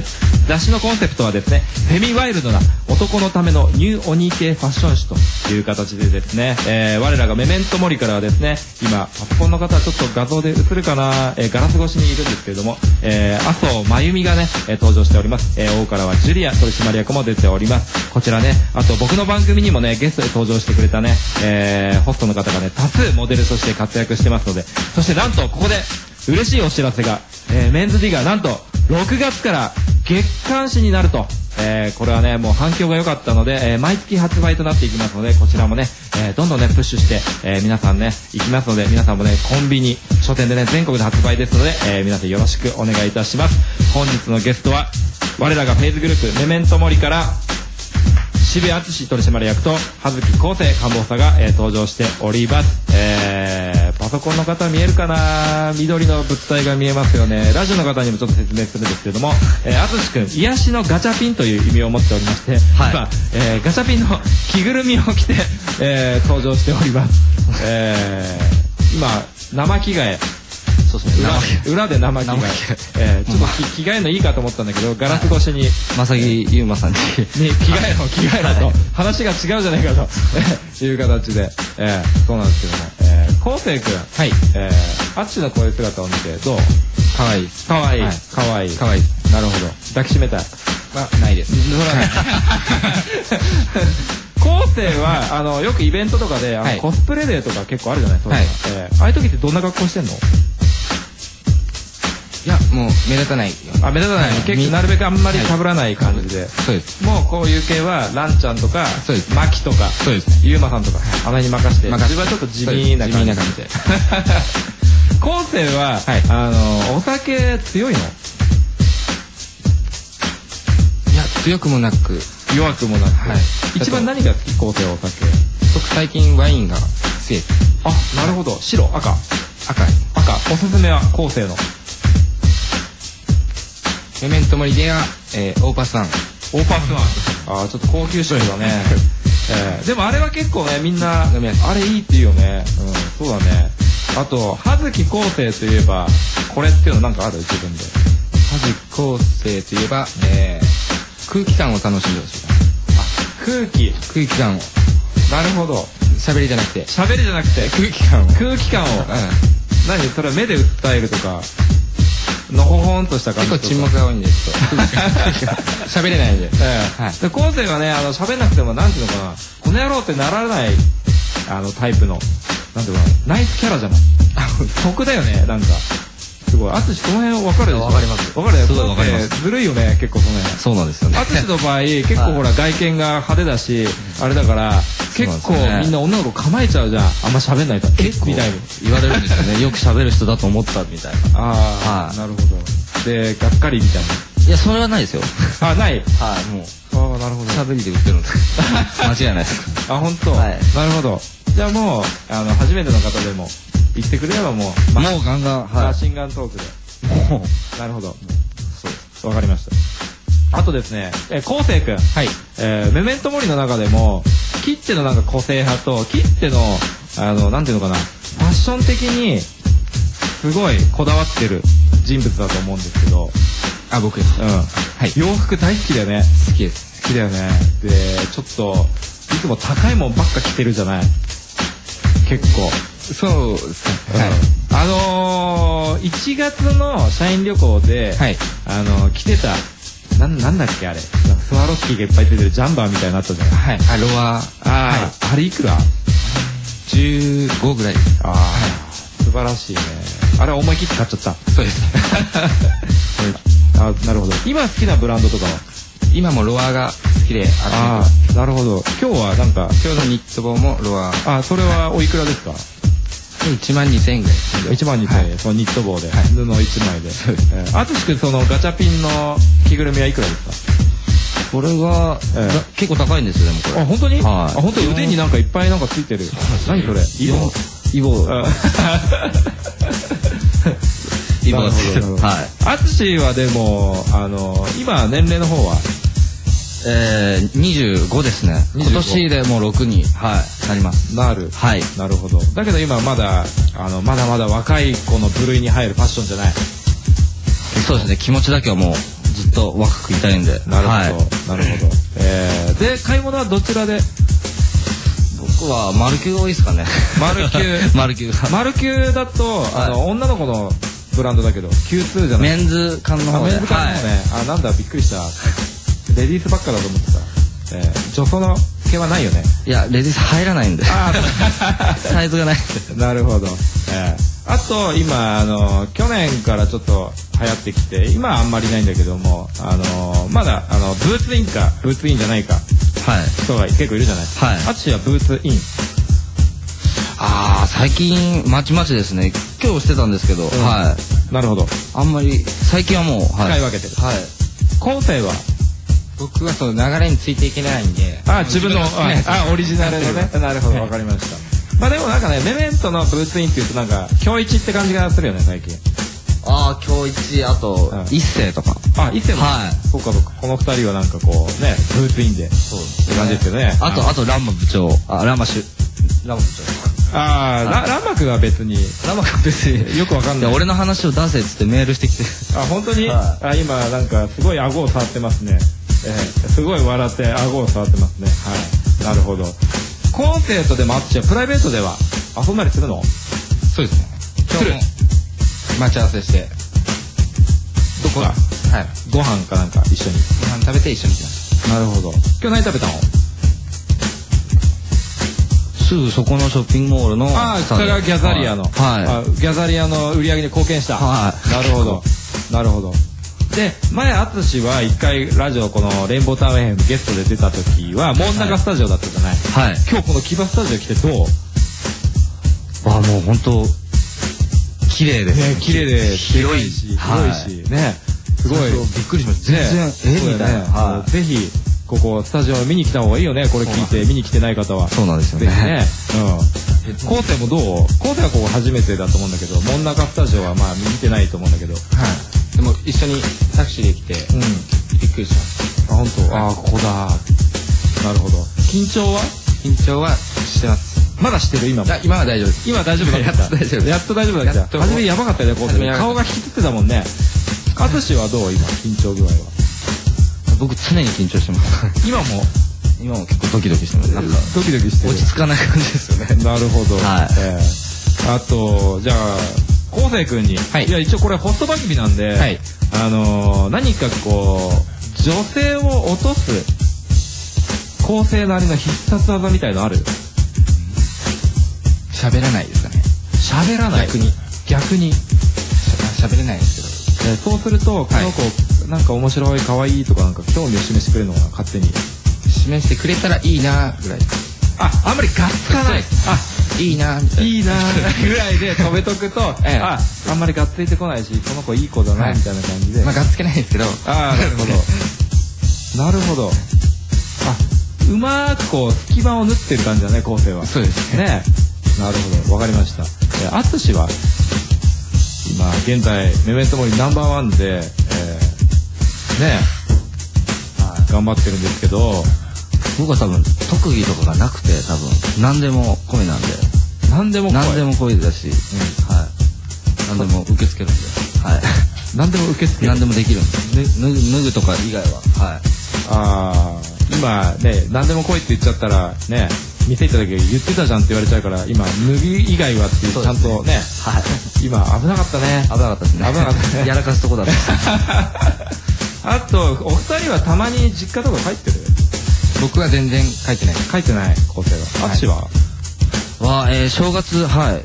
雑誌のコンセプトはですね、フェミワイルドな男のためのニューオニー系ファッション誌という形でですね、えー我らがメメントモリからはですね、今パソコンの方はちょっと画像で映るかな、えーガラス越しにいるんですけれども、えー、麻生真由美がね、えー登場しております。えー、王からはジュリア取締役も出ております。こちらね、あと僕の番組にもねゲストで登場してくれたね、えー、ホストの方がね多数モデルとして活躍してますので、そしてなんとここで嬉しいお知らせが、えー、メンズディガーなんとろくがつから月刊誌になると、えー、これはねもう反響が良かったので、えー、毎月発売となっていきますので、こちらもね、えー、どんどんねプッシュして、えー、皆さんね行きますので、皆さんもねコンビニ書店でね全国で発売ですので、えー、皆さんよろしくお願いいたします。本日のゲストは我らがフェイズグループメメントモリから渋谷敦取締役と葉月康生官房補佐が、えー、登場しております。えー、パソコンの方見えるかな、緑の物体が見えますよね。ラジオの方にもちょっと説明するんですけれども、えー、敦くん癒しのガチャピンという意味を持っておりまして、はい、今、えー、ガチャピンの着ぐるみを着て、えー、登場しております。えー、今生着替え、そうそう裏, 裏で生着替え、えー、ちょっと着替えのいいかと思ったんだけど、ガラス越しに正木優馬さんにに着替えろ着替えろと、はい、話が違うじゃないかという形で、えー、そうなんですけども、えー、昴生君、はい、えー、アッチのこういう姿を見てどう？ かわいいかわいいかわいいかわいい、 なるほど。抱きしめたいはないです。 昴生はあのよくイベントとかであの、はい、コスプレデーとか結構あるじゃないですか、はい、えー、ああいう時ってどんな格好してんの？ いやもう目立たないよ。 あ、目立たない、はい、結構なるべくあんまり被らない感じで、はい、 そうです。 もうこういう系はランちゃんとかそうです。 マキとかそうです、 ユーマさんとか、はい、あの辺に任せて、 任せて自分はちょっと地味な感じで昴生は、はい、あのお酒強いの？ いや強くもなく弱くもなく、はい、一番何が好き？昴生はお酒。 僕最近ワインが好きです。 あ、なるほど。白、赤、 赤赤。おすすめは昴生のメメントモリでは、えー、オーパスワン。 オーパスワン。あー、ちょっと高級酒だね。えー、でもあれは結構ね、みんなあれいいっていうよね。うん、そうだね。あと葉月昴生といえばこれっていうのなんかある？自分で。 葉月昴生といえば、えー、空気感を楽しんでほしい。 あ、空気空気感を。 なるほど。 喋りじゃなくて喋りじゃなくて空気感を空気感を、うん、何それは目で訴えるとかのほほんとした感じとか。 結構沈黙が多いんでちょっと喋れないんで、 ええ、はい、で昴生がねあの喋んなくてもなんていうのかな、この野郎ってならないあのタイプのなんていうかな、ナイスキャラじゃない。得だよね、なんかすごい。淳その辺分かるでしょ？ 分かります。 分かるよ。 すごい分かります。 ずるいよね結構その辺。 そうなんですよね。 淳の場合結構ほら外見が派手だしあれだから結構みんな女の子構えちゃうじゃん。あんま喋んないと結構みたいに言われるんですよね。よく喋る人だと思ったみたいな。 ああ、なるほど。でがっかりみたいな。 いやそれはないですよ。 あ、ない。 はい、もう。 ああ、なるほど。 喋りで売ってるんです間違いないです。 あ、本当。 はい。 なるほど。じゃあもうあの初めての方でも言ってくれればもうもうガンガンマシンガントークで。もうなるほど。そうです。わかりました。あとですね、え昴生君、はい、えー、メメントモリの中でも切手のなんか個性派と切手のあのなんていうのかな、ファッション的にすごいこだわってる人物だと思うんですけど。 あ、僕です。 うん。はい。洋服大好きだよね。 好きです。 好きだよね。でちょっといつも高いもんばっか着てるじゃない。結構。 そうですね。はい。 あのー、いちがつの社員旅行で、はい、あのー、着てたな、なんだっけあれ、スワロフスキーがいっぱいついてるジャンバーみたいになったじゃない。 はい。あ、ロア。 ああ、はい、あれいくら？ じゅうごぐらいです。 ああ、はい、素晴らしいね。あれ思い切って買っちゃった。 そうです。 あ、なるほど。今好きなブランドとかは？ 今もロアが好きで。 ああ、なるほど。今日はなんか今日のニット帽もロア。 あ、それはおいくらですか？ いちまんにせんえんぐらい。 いちまんにせんえん、はい、そのニット帽で、はい、布いちまいで。淳君そのガチャピンの着ぐるみはいくらですか？ これは、えー、結構高いんですよ。でもこれ。 あ、本当に？ はい。 あ、本当に腕になんかいっぱいなんかついてる。何それ？イボ。イボ。 イボです。はい。 淳はでもあの今年齢の方はえー、にじゅうごですね。 にじゅうご今年でもうろくに、はい、なります。 なる。 はい。 なるほど。だけど今まだ、あの、まだまだ若い子の部類に入るファッションじゃない。 そうですね、気持ちだけはもうずっと若くいたいんで。 なるほど。 はい、 なるほど。えー、で、買い物はどちらで？ 僕はマルキュー多いですかね。 マルキュー。 マルキュー。 マルキューだと、あの、女の子のブランドだけど、キューツー じゃない。 メンズ缶の方で。 メンズ缶の方ね。あ、なんだ、びっくりした。レディースばっかだと思ってた。えー、女装の系はないよね。 いや、レディース入らないんで。サイズがないんで。 なるほど。えー、あと、今、あの、去年からちょっと流行ってきて、今はあんまりないんだけども、あの、まだ、あの、ブーツインか、ブーツインじゃないか、 はい。 人が結構いるじゃない。 はい。 あっちはブーツイン。 ああ、最近、まちまちですね。今日してたんですけど、うん、はい。 なるほど。 あんまり、最近はもう、 はい、使い分けてる。 はい。 今世は僕はその流れについていけないんで。 あ、自分の、あ、オリジナルのね。なるほど、わかりました。まあでもなんかね、メメントのブーツインっていうとなんか、今日一って感じがするよね、最近。 ああ、今日一、あと、うん、一世とか。 あ、一世も。 はい。 そうかそうか。この二人はなんかこう、ね、ブーツインで。そうって感じですよね。 あと、あと、ランマ部長。あ、ランマシュ。ランマ部長。 ああ、ランマクは別に。 ランマクは別に。 よくわかんない。 俺の話を出せっつってメールしてきて。 あ、本当に、はい、あ、今なんかすごい顎を触ってますね。えー、すごい笑って顎を触ってますね。はい。なるほど。コンセートでもあっちゃプライベートでは遊んだりするの？ そうですね。今日も待ち合わせして。 どこだ？はい。ご飯かなんか一緒に。 ご飯食べて一緒に来ました。 なるほど。今日何食べたの？ すぐそこのショッピングモールの。 ああ、それがギャザリアの。 はい。 ギャザリアの売り上げに貢献した。 はい。 なるほど。なるほど。で、前、淳は一回ラジオ、このレインボータウンエフエムゲストで出た時は、モンナカスタジオだったじゃない。 はい。 今日このキバスタジオ来てどう？ あ、もう本当綺麗ですね。綺麗で、 広いし、広いし、ね。すごい。びっくりしました。全然、えみたいな。ぜひ、ここ、スタジオ見に来た方がいいよね。これ聞いて、見に来てない方は。 そうなんですよね。 ね。うん。コーセもどう？コーセはここ初めてだと思うんだけど、モンナカスタジオはまあ見てないと思うんだけど。はい。 でも一緒にタクシーで来て、うん、びっくりしました。 あ、本当。ああ、ここだ。なるほど。緊張は？ 緊張はしてます。 まだしてる今も。 今は大丈夫です。 今大丈夫だった。 やっと大丈夫。 やっと大丈夫だった。初めやばかったよね、こう顔が引きつってたもんね。淳はどう今緊張具合は？ 僕常に緊張してます。 今も今も結構ドキドキしてます。なんかドキドキしてる。 落ち着かない感じですよね。 なるほど。 はい。 あとじゃあ昴生君に、はい、いや一応これホスト番組なんで、はい、あのー、何かこう女性を落とす昴生なりの必殺技みたいのある？ 喋らないですかね。 喋らない。 逆に逆に喋れないですけど、 えー、そうするとこの子、はい、なんか面白い可愛いとかなんか興味を示してくれるのかな、勝手に示してくれたらいいなぐらい。 あ、あんまりガッツかない。あ、 いいなみたいな。 いいなぐらいで止めとくと、ええ、あ、あんまりガッついてこないし、この子いい子だなみたいな感じで。 まあガッつけないですけど。 ああ、なるほど。なるほど。あ、うまーくこう隙間を縫ってる感じだね、昴生は。 そうですね。 ね。なるほど、わかりました。え、淳は今現在メメントモリナンバーワンで、えー、ね、頑張ってるんですけど。 僕は多分特技とかがなくて多分何でも恋なんで何でも恋何でも恋だし、うん、はい、何でも受け付けるんで、はい、 何でも受け付ける、 何でもできるんで、脱ぐ脱ぐとか以外は、はい、 ああ今ね何でも恋って言っちゃったらね、店行った時言ってたじゃんって言われちゃうから今脱ぎ以外はっていうちゃんとね、はい、今危なかったね、 危なかったですね、 危なかったねやらかすとこだったあとお二人はたまに実家とか帰ってる？ 僕は全然書いてない。 書いてない昴生は。淳は？ は、えー、正月、はい。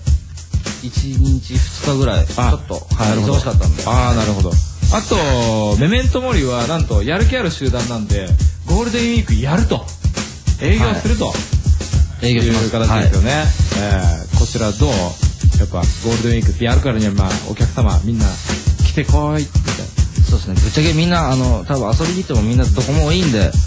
いちにちふつかぐらい、ちょっと、はい、忙しかったんで。 ああ、なるほど。あと、メメントモリはなんと、やる気ある集団なんで、ゴールデンウィークやると。営業すると。 営業します。 いう形ですよね。えー、こちらどう？やっぱ、ゴールデンウィークってやるからには、まあ、お客様、みんな、来てこい、みたいな。 そうですね。ぶっちゃけみんな、あの、多分遊びに行ってもみんなどこもいいんで、はい、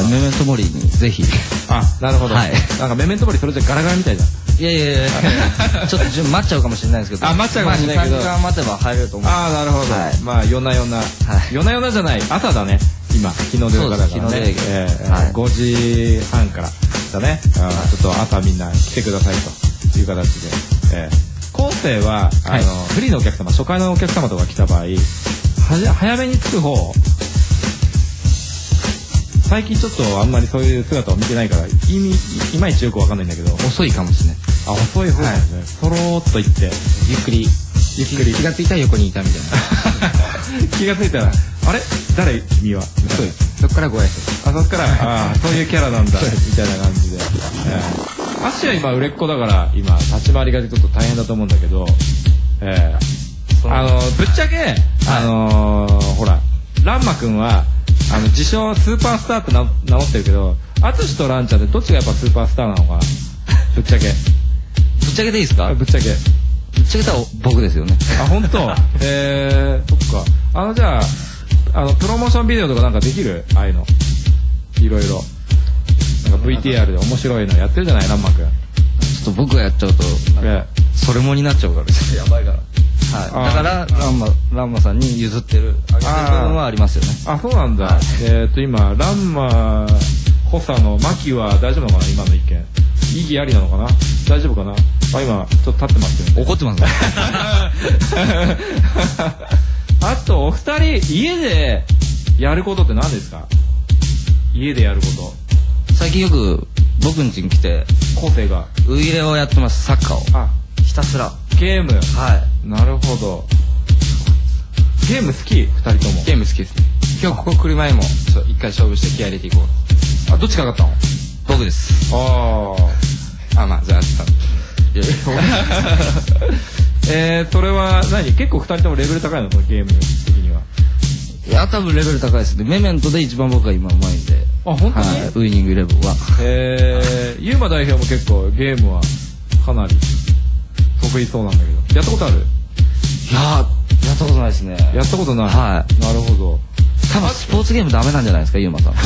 メメントモリにぜひ。 あ、なるほど。はい。なんかメメントモリそれじゃガラガラみたいじゃん。 いやいやいやちょっと順待っちゃうかもしれないですけど。 あ、待っちゃうかもしれないけど。 まあ、にさんじかん待てば入れると思う。 ああ、なるほど。はい、まあ、夜な夜な。はい、夜な夜なじゃない。朝だね。 今日の出だからね、 そうです日の出営業えーはいごじはんからだね、あーちょっと朝みんな来てくださいという形で、えー、後世はあの、 はいフリーのお客様、初回のお客様とか来た場合、はじ早めに着く方、最近ちょっとあんまりそういう姿を見てないから意味いまいちよくわかんないんだけど、 遅いかもしれない。 あ、遅い方なんですね、そろーっと行ってゆっくりゆっくり気がついたら横にいたみたいな。 気がついたらあれ誰君はそうです。そっからご挨拶。 あ、そっからあーそういうキャラなんだみたいな感じで、えー、アッシーは今売れっ子だから今立ち回りがちょっと大変だと思うんだけど、えー、あのぶっちゃけ、あのー、ほらランマくんはあの自称スーパースターって名名乗ってるけど、アツシとランちゃんってどっちがやっぱスーパースターなのかな、ぶっちゃけぶっちゃけていいですか？ ぶっちゃけぶっちゃけたら僕ですよね。 あ、本当。えー、そっか。あのじゃあ、あのプロモーションビデオとかなんかできる？ああいうの。いろいろ。なんか ブイティーアール で面白いのやってるじゃないランマくん。 ちょっと僕がやっちゃうとえそれもになっちゃうからちょっとやばいから。はい。だからランマランマさんに譲ってるあげてる部分はありますよね。 あ、そうなんだ。えっと今ランマ補佐のマキは大丈夫なのかな、今の意見。意義ありなのかな、大丈夫かな。あ、今ちょっと立ってますよね。 怒ってますね。 あとお二人家でやることって何ですか？家でやること。 最近よく僕ん家に来て後世がウイイレをやってます。サッカーをあひたすら。 ゲーム。 はいなるほど。ゲーム好き？二人とも。 ゲーム好きですね。今日ここ来る前もそう一回勝負して気合い入れていこう。 あ、どっちが勝ったの？ 僕です。 ああ、まあじゃあいやいやえー、それは何？結構二人ともレベル高いの？そのゲーム的には。 いや多分レベル高いですね。メメントで一番僕が今うまいんで。 あ、本当に？ はい、ウイニングイレブンは。 えー、ユーマ代表も結構ゲームはかなり得意そうなんだけど、やったことある？ いやーやったことないですね。 やったことない。 はい。 なるほど。 多分スポーツゲームダメなんじゃないですか、ユーマさん。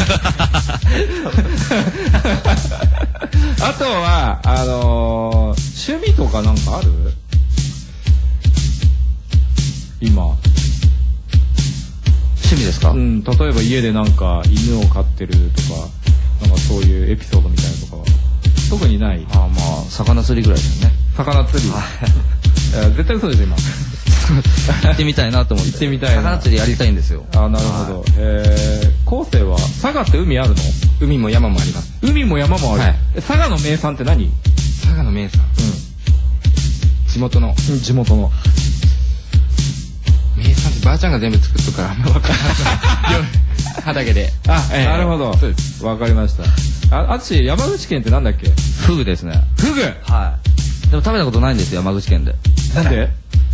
あとはあのー、趣味とかなんかある？今。 趣味ですか？ うん、例えば家でなんか犬を飼ってるとか、なんかそういうエピソードみたいなとかは特にない？ あ、まあ魚釣りぐらいですよね。 魚釣り。いや絶対嘘です今。 行ってみたいなと思って。 行ってみたいな。 魚釣りやりたいんですよ。 あ、なるほど。えー、後世は佐賀って海あるの？ 海も山もあります。 海も山もある。 はい、 え佐賀の名産って何？ 佐賀の名産。うん。地元の。 地元の。 名産ってばあちゃんが全部作っとくからあんま分からない。畑で。 あ、えー、なるほど。 そうです。 わかりました。あ、あつし山口県ってなんだっけ？ フグですね。 フグ。 はい。でも食べたことないんですよ、山口県で。 なんで？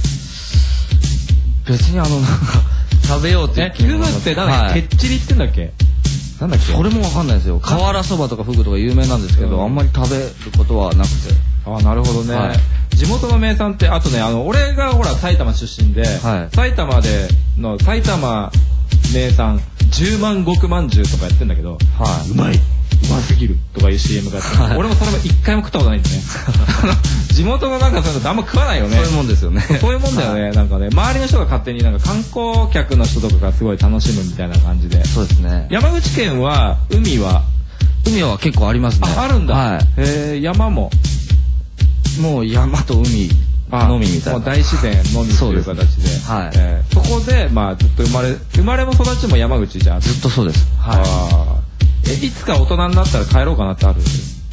別にあのなんか食べようってえ、フグってなんだっけ？けっちりってんだっけ？なんだっけ？ それもわかんないですよ。瓦そばとかフグとか有名なんですけど、あんまり食べることはなくて。 あ、なるほどね。 はい地元の名産ってあとね、あの俺がほら埼玉出身で、 はい埼玉での埼玉名産じゅうまん極まんじゅうとかやってんだけど、 はい、 うまいうますぎるとかいう シーエム がやってる、はい、俺もそれも一回も食ったことないんでね。地元のなんかそういうのあんま食わないよね。 そういうもんですよね。 そういうもんだよね。なんかね、周りの人が勝手になんか観光客の人とかがすごい楽しむみたいな感じで。 そうですね。 山口県は海は海は結構ありますね。 あ、あるんだ。 はい。 えー、山ももう山と海のみみたいな。 もう大自然のみという形で。 はい。 えー、そこでまあずっと生まれ生まれも育ちも山口じゃん。 ずっとそうです。 はい。あえいつか大人になったら帰ろうかなってある？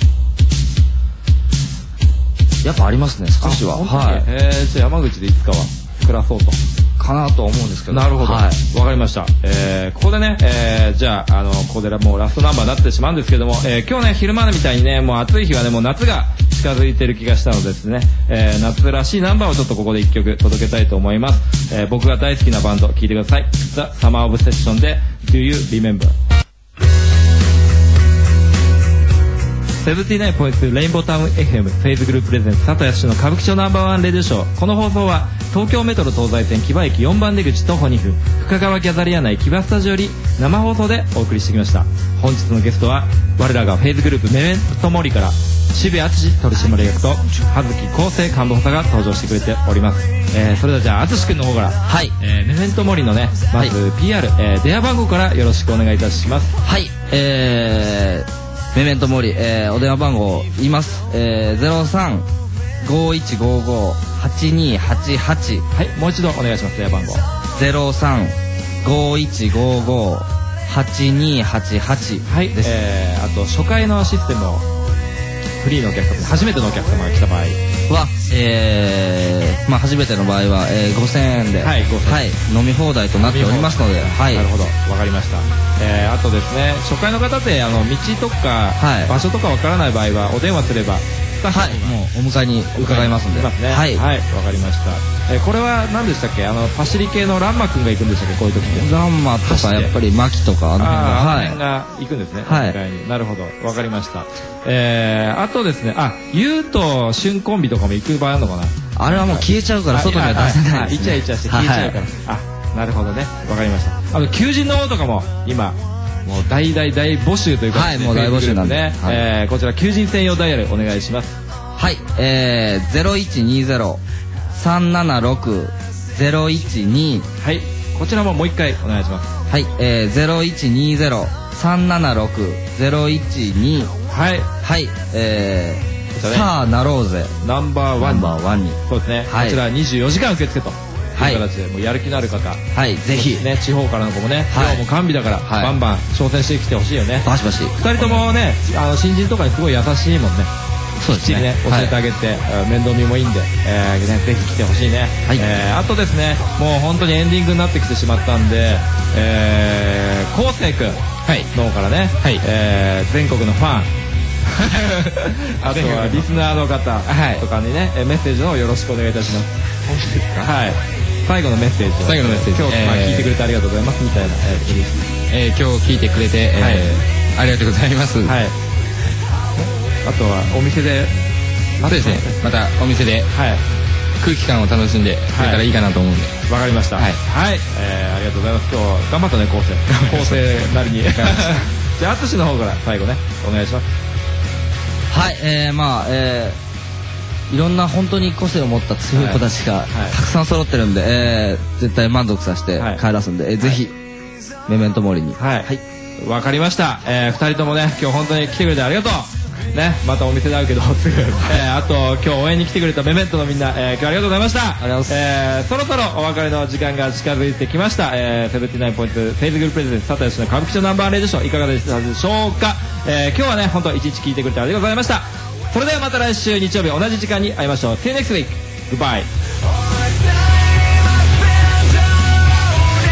やっぱありますね、少しは。 はい。えー、じゃあ山口でいつかは暮らそうと。 かなとは思うんですけど。 なるほど。わ、 はい、 かりました。えー、ここでね、えー、じゃあ、あの、ここでもうラストナンバーになってしまうんですけども、えー、今日ね、昼間みたいにね、もう暑い日はね、もう夏が近づいてる気がしたのでですね、えー、夏らしいナンバーをちょっとここで一曲届けたいと思います。えー、僕が大好きなバンド、聴いてください。The Summer of Session で Do You Remember？セブンティーナインポイントツー レインボータウン エフエム フェイズグループプレゼンツ佐藤康の歌舞伎町ナンバーワンレディオショー。この放送は東京メトロ東西線木場駅よんばん出口徒歩にふん深川ギャザリア内木場スタジオより生放送でお送りしてきました。本日のゲストは我らがフェイズグループメメントモリから渋谷敦取締役と葉月康生幹部補佐が登場してくれております。 えー、それではじゃあ淳君の方から、 はいえー、メメントモリのねまず ピーアール、えー、電話番号からよろしくお願いいたします。 はい、えー、メメントモリ、えー、お電話番号言います。えー、ゼロさん ごいちごご はちにはちはち。 はい、もう一度お願いします。電話番号ゼロさん ごいちごご はちにはちはち。 はい、 です。 えー、あと初回のシステムをフリーのお客様、初めてのお客様が来た場合は、えー、まあ初めての場合は、えー、ごせんえんで、 はいごせんえん、 はい、飲み放題となっておりますので、はい、 なるほど、わかりました。えー、あとですね、初回の方であの道とか、 はい場所とかわからない場合はお電話すればスタッフはい、もうお迎えに伺いますんで、 いますね。 ははいい、わ、かりました。えー、これは何でしたっけ、あのパシリ系のランマくんが行くんでしたっけ、こういう時って。 ランマと走ってかやっぱりマキとかあの辺が、 あー、あのはい辺が行くんですね。 はいお迎えに。なるほど、わかりました。えー、あとですね、あ、ゆうと旬コンビとかも行く場合あるのかな。 あれはもう消えちゃうから外には出せないですね。 イチャイチャして消えちゃうから、あ、なるほどね、わかりました。あと求人の方とかも今もう大大大募集ということで、 はいもう大募集なんでね、 はいえー、こちら求人専用ダイヤルお願いします。 はい、えー、ゼロいちにゼロ さんななろく ゼロいちに。 はい、こちらももう一回お願いします。 はい、えー、ゼロいちにゼロ さんななろく ゼロいちに。 はい、 はい、えー、 こちらねさあなろうぜナンバーワンナンバーワンに。 そうですね、 はいこちらにじゅうよじかん受付というはい形で、もうやる気のある方、 はい、ぜひ、 ね、地方からの子もね、 はい今日も完備だから、 はいバンバン挑戦してきてほしいよね。 バシバシ。 二人ともね、あの新人とかにすごい優しいもんね。 そうですね。 きっちりね教えてあげて、あ面倒見もいいんで、えーね、ぜひ来てほしいね。 はいえーあとですね、もう本当にエンディングになってきてしまったんで、えー、こうせいくんの方からね、 はいえー全国のファンあとはリスナーの方はいとかにね、えーメッセージの方よろしくお願いいたします。本当ですか。はい。最後のメッセージを最後のメッセージ今日、まあ、 えー聞いてくれてありがとうございますみたいな、えー嬉しいえー、今日聞いてくれて、えーはいありがとうございます。 はい。あとはお店で、 そうですね。またお店ではい。 空気感を楽しんでくれたらいいかなと思うんで。 わかりました。 はいはい。えーありがとうございます。今日頑張ったね、構成。構成なりに。じゃあ、あつしの方から最後ね、お願いします。 はい、えー、まあ、えー、いろんな本当に個性を持った強い子たちがはいたくさん揃ってるんで、えー、絶対満足させてはい帰らすんで、えーぜひ、メメントモリに。 はい。わかりました。えー、二人ともね、今日本当に来てくれてありがとう。ね、またお店で会うけど、すぐ。えー、あと、今日応援に来てくれたメメントのみんな、えー、今日はありがとうございました。ありがとうございますえー、そろそろお別れの時間が近づいてきました。えー、セブンティナインポイント、フェイズグルプレゼンツ、佐藤義の歌舞伎町ナンバーレイドショー、いかがでしたでしょうか。えー、今日はね、本当一日聞いてくれてありがとうございました。それではまた来週日曜日同じ時間に会いましょう。See you next week. Goodbye.